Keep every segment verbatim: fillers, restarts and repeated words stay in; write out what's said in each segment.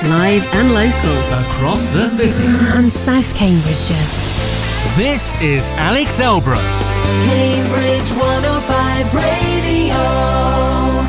Live and local. Across the city. And South Cambridgeshire. This is Alex Elbrook. Cambridge one oh five Radio.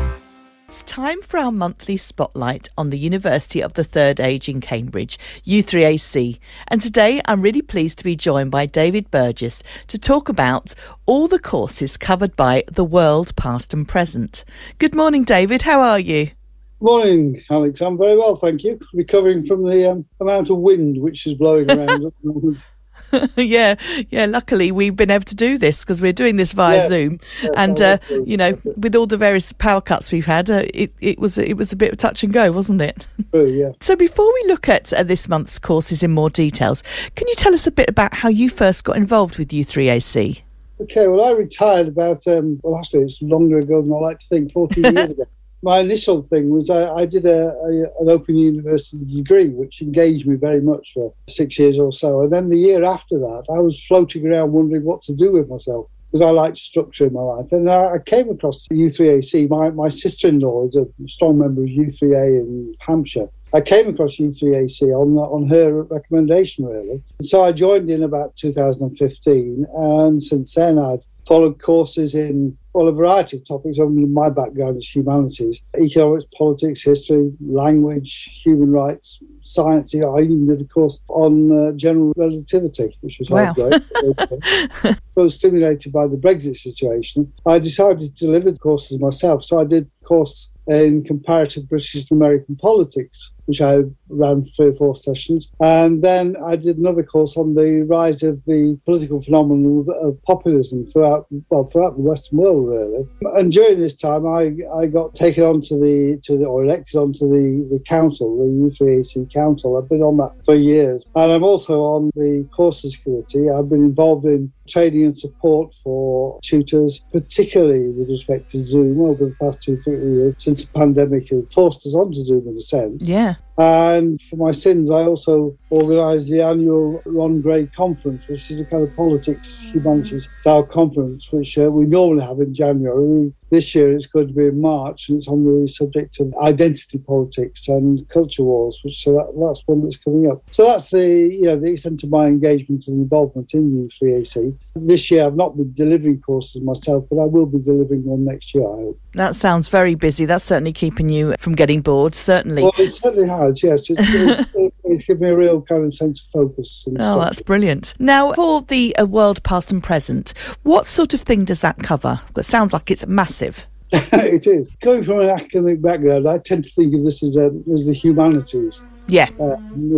It's time for our monthly spotlight on the University of the Third Age in Cambridge, U three A C. And today I'm really pleased to be joined by David Burgess to talk about all the courses covered by The World Past and Present. Good morning, David. How are you? Morning, Alex. I'm very well, thank you. Recovering from the um, amount of wind which is blowing around at the moment. yeah, yeah. Luckily, we've been able to do this because we're doing this via yes, Zoom, yes, and uh, you know, with all the various power cuts we've had, uh, it it was it was a bit of touch and go, wasn't it? True, yeah. So, before we look at uh, this month's courses in more details, can you tell us a bit about how you first got involved with U three A C? Okay, well, I retired about um, well, actually, it's longer ago than I like to think, fourteen years ago. My initial thing was I, I did a, a an Open University degree, which engaged me very much for six years or so. And then the year after that, I was floating around wondering what to do with myself because I liked structure in my life. And I, I came across U three A C. My, my sister-in-law is a strong member of U three A in Hampshire. I came across U three A C on on her recommendation, really. So I joined in about two thousand fifteen. And since then, I've followed courses in, well, a variety of topics. I mean, my background is humanities, economics, politics, history, language, human rights, science. You know, I even did a course on uh, general relativity, which was wow. hard great. I was stimulated by the Brexit situation. I decided to deliver the courses myself, so I did a course in comparative British and American politics, which I ran three or four sessions. And then I did another course on the rise of the political phenomenon of populism throughout, well, throughout the Western world, really. And during this time, I, I got taken onto the, to the, or elected onto the, the council, the U three A C council. I've been on that for years. And I'm also on the courses committee. I've been involved in training and support for tutors, particularly with respect to Zoom over the past two, three years, since the pandemic has forced us onto Zoom in a sense. Yeah. And for my sins, I also organised the annual Ron Gray Conference, which is a kind of politics, humanities style conference, which uh, we normally have in January. This year it's going to be in March, and it's on the subject of identity politics and culture wars, which so that, that's one that's coming up. So that's the you know the extent of my engagement and involvement in U three A C. This year I've not been delivering courses myself, but I will be delivering one next year, I hope. That sounds very busy. That's certainly keeping you from getting bored, certainly. Well, it certainly has, yes. It's, it's, it's given me a real kind of sense of focus. And oh, structure. That's brilliant. Now, for the uh, World Past and Present, what sort of thing does that cover? It sounds like it's massive. It is. Going from an academic background, I tend to think of this as, a, as the humanities. Yeah. Uh,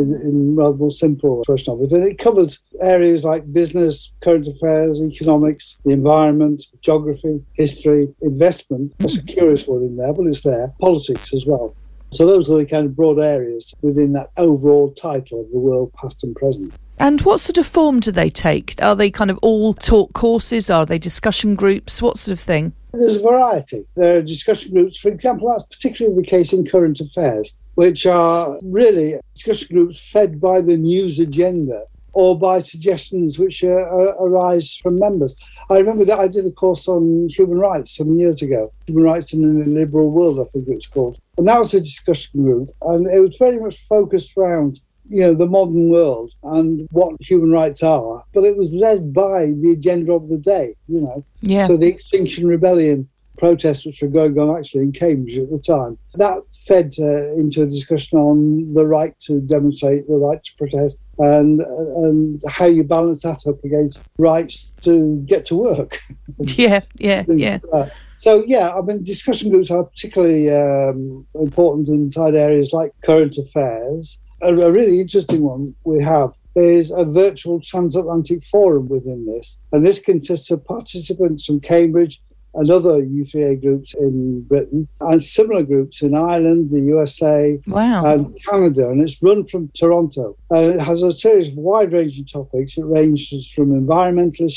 in rather more simple expression of it. And it covers areas like business, current affairs, economics, the environment, geography, history, investment. That's a curious one in there, but it's there. Politics as well. So those are the kind of broad areas within that overall title of The World Past and Present. And what sort of form do they take? Are they kind of all talk courses? Are they discussion groups? What sort of thing? There's a variety. There are discussion groups. For example, that's particularly the case in current affairs, which are really discussion groups fed by the news agenda or by suggestions which uh, arise from members. I remember that I did a course on human rights some years ago, Human Rights in a Liberal World, I think it's called. And that was a discussion group, and it was very much focused around you know, the modern world and what human rights are, but it was led by the agenda of the day, you know. Yeah. So the Extinction Rebellion protests which were going on actually in Cambridge at the time, that fed uh, into a discussion on the right to demonstrate, the right to protest, and and how you balance that up against rights to get to work. Yeah, yeah, yeah. Like so, yeah, I mean, discussion groups are particularly um, important inside areas like current affairs. A, a really interesting one we have is a virtual transatlantic forum within this. And this consists of participants from Cambridge and other U three A groups in Britain and similar groups in Ireland, the U S A, wow. and Canada. And it's run from Toronto. And it has a series of wide-ranging topics. It ranges from environmental issues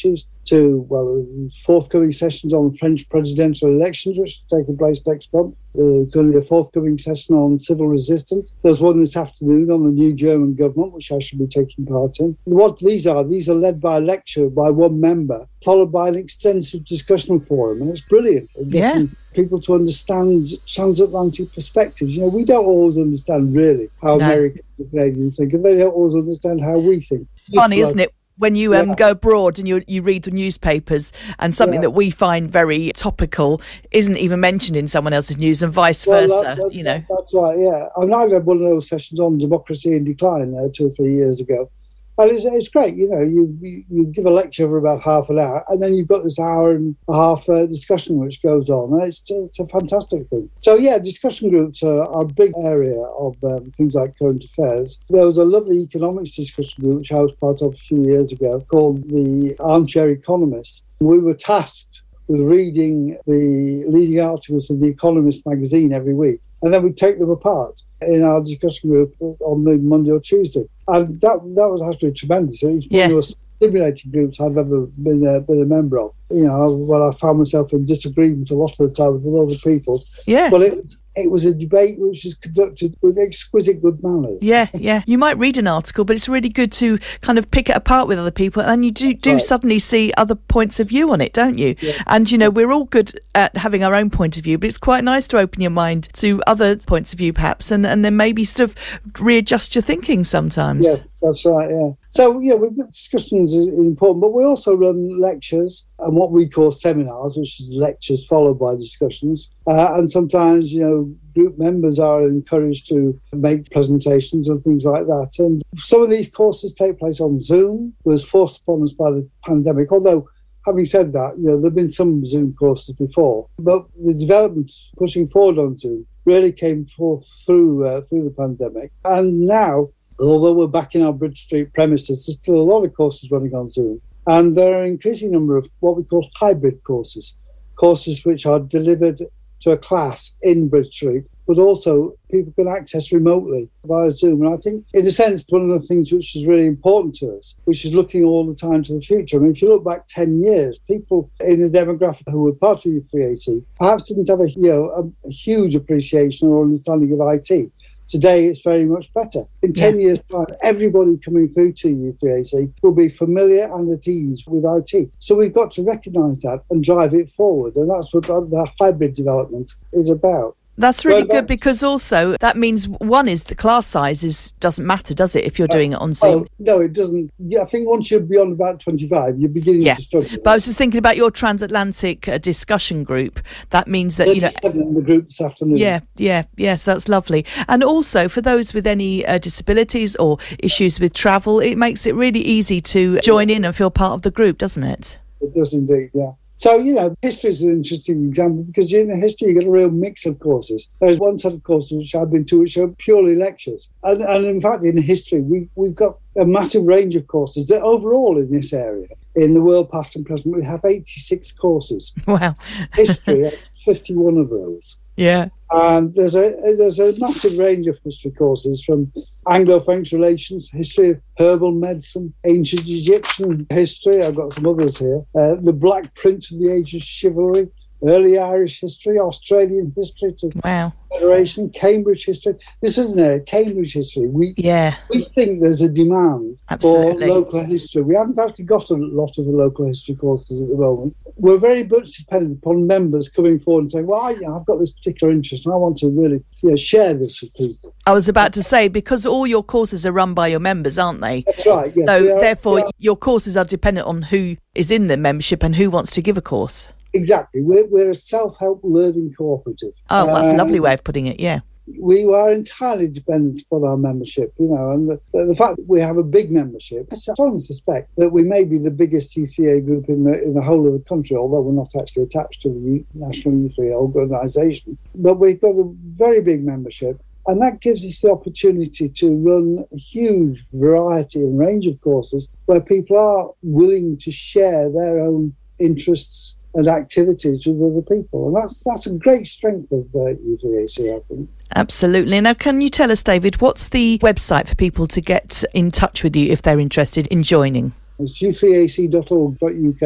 to, well, forthcoming sessions on French presidential elections, which are taking place next month. There's going to be a forthcoming session on civil resistance. There's one this afternoon on the new German government, which I should be taking part in. What these are, these are led by a lecture by one member, followed by an extensive discussion forum, and it's brilliant. It gets Yeah. people to understand transatlantic perspectives. You know, we don't always understand really how No. Americans and Canadians think, and they don't always understand how we think. It's funny, isn't it? When you um, Yeah. go abroad and you you read the newspapers and something Yeah. that we find very topical isn't even mentioned in someone else's news and vice Well, versa, that- that- you know. That's right, yeah. I mean, I had one of those sessions on democracy in decline uh, two or three years ago. And it's, it's great, you know, you, you you give a lecture for about half an hour and then you've got this hour and a half uh, discussion which goes on. And it's, it's a fantastic thing. So, yeah, discussion groups are, are a big area of um, things like current affairs. There was a lovely economics discussion group which I was part of a few years ago called the Armchair Economist. We were tasked with reading the leading articles of The Economist magazine every week. And then we take them apart in our discussion group on the Monday or Tuesday. And that that was actually tremendous. It was one Yeah. of the most stimulating groups I've ever been a, been a member of. You know, well, I found myself in disagreement a lot of the time with a lot of people. Yeah. Well, it, it was a debate which was conducted with exquisite good manners. Yeah, yeah. You might read an article, but it's really good to kind of pick it apart with other people, and you do, do Right. suddenly see other points of view on it, don't you? Yeah. And, you know, we're all good at having our own point of view, but it's quite nice to open your mind to other points of view, perhaps, and, and then maybe sort of readjust your thinking sometimes. Yeah, that's right, yeah. So, yeah, we've got discussions is important, but we also run lectures and what we call seminars, which is lectures followed by discussions. Uh, and sometimes, you know, group members are encouraged to make presentations and things like that. And some of these courses take place on Zoom. It was forced upon us by the pandemic, although having said that, you know, there have been some Zoom courses before, but the development pushing forward on Zoom really came forth through uh, through the pandemic. And now, although we're back in our Bridge Street premises, there's still a lot of courses running on Zoom. And there are an increasing number of what we call hybrid courses, courses which are delivered to a class in Bridge Street, but also people can access remotely via Zoom. And I think, in a sense, one of the things which is really important to us, which is looking all the time to the future. I mean, if you look back ten years, people in the demographic who were part of U three A C perhaps didn't have a, you know, a, a huge appreciation or understanding of I T. Today, it's very much better. In ten yeah. years' time, everybody coming through to U three A C will be familiar and at ease with I T. So we've got to recognise that and drive it forward. And that's what the hybrid development is about. That's really Well, good, because also that means, one is the class size is, doesn't matter, does it, if you're doing it on Zoom? Oh, no, it doesn't. Yeah, I think once you're beyond about twenty-five, you're beginning Yeah. to struggle. But I was just thinking about your transatlantic uh, discussion group. That means that, you know... thirty-seven in the group this afternoon. Yeah, yeah, yes, that's lovely. And also, for those with any uh, disabilities or issues with travel, it makes it really easy to join in and feel part of the group, doesn't it? It does indeed, yeah. So, you know, history is an interesting example because in history you get a real mix of courses. There's one set of courses which I've been to which are purely lectures. And, and in fact, in history, we, we've got a massive range of courses that overall in this area, in the world past and present, we have eighty-six courses. Wow. History has fifty-one of those. Yeah. And there's a there's a massive range of history courses, from Anglo-French relations, history of herbal medicine, ancient Egyptian history. I've got some others here. Uh, the Black Prince of the Age of Chivalry, early Irish history, Australian history to Wow. Federation, Cambridge history. This isn't it, Cambridge history. We Yeah. we think there's a demand Absolutely. for local history. We haven't actually got a lot of the local history courses at the moment. We're very much dependent upon members coming forward and saying, well, yeah, I've got this particular interest and I want to really you know, share this with people. I was about to say, because all your courses are run by your members, aren't they? That's right, yes. So We are- therefore, we are- your courses are dependent on who is in the membership and who wants to give a course. Exactly. We're, we're a self-help learning cooperative. Oh, that's a Um, lovely way of putting it, yeah. We are entirely dependent upon our membership, you know, and the, the fact that we have a big membership, I strongly suspect that we may be the biggest U three A group in the in the whole of the country, although we're not actually attached to the U, National U three A organisation. But we've got a very big membership, and that gives us the opportunity to run a huge variety and range of courses where people are willing to share their own interests and activities with other people. And that's that's a great strength of uh, U three A C, I think. Absolutely. Now, can you tell us, David, what's the website for people to get in touch with you if they're interested in joining? It's u three a c dot org dot u k.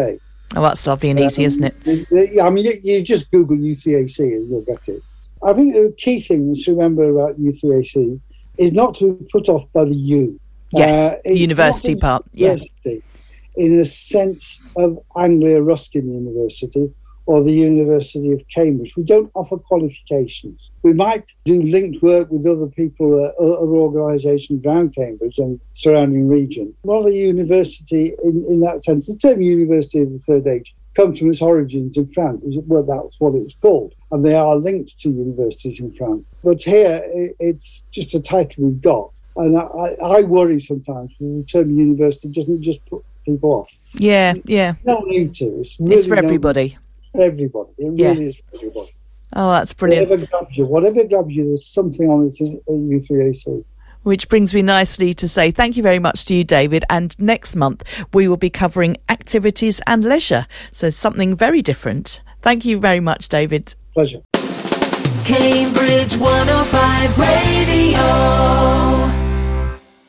Oh, that's lovely and easy, um, isn't it? Yeah, I mean, you, you just Google U three A C and you'll get it. I think the key thing to remember about U three A C is not to be put off by the U. Yes, uh, the university part. University, yeah. In the sense of Anglia Ruskin University or the University of Cambridge. We don't offer qualifications. We might do linked work with other people, uh, other organisations around Cambridge and surrounding region. Not a university in, in that sense. The term University of the Third Age comes from its origins in France. Well, that's what it was called. And they are linked to universities in France. But here, it, it's just a title we've got. And I, I worry sometimes that the term university doesn't just put people off. Yeah, yeah. No need to. It's, really it's for everybody. For everybody. It really yeah. is for everybody. Oh, that's brilliant. Whatever grabs you, whatever grabs you, there's something on it in U three A C. Which brings me nicely to say thank you very much to you, David. And next month, we will be covering activities and leisure. So something very different. Thank you very much, David. Pleasure. Cambridge one oh five Radio.